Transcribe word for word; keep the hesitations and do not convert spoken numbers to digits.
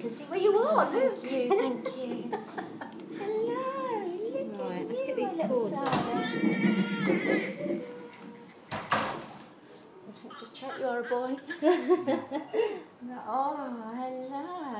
can see where you are. Thank Look. you, thank you. Hello. Look Right, at let's you, get these my little cords off. darling. Just check you are a boy. Oh, hello.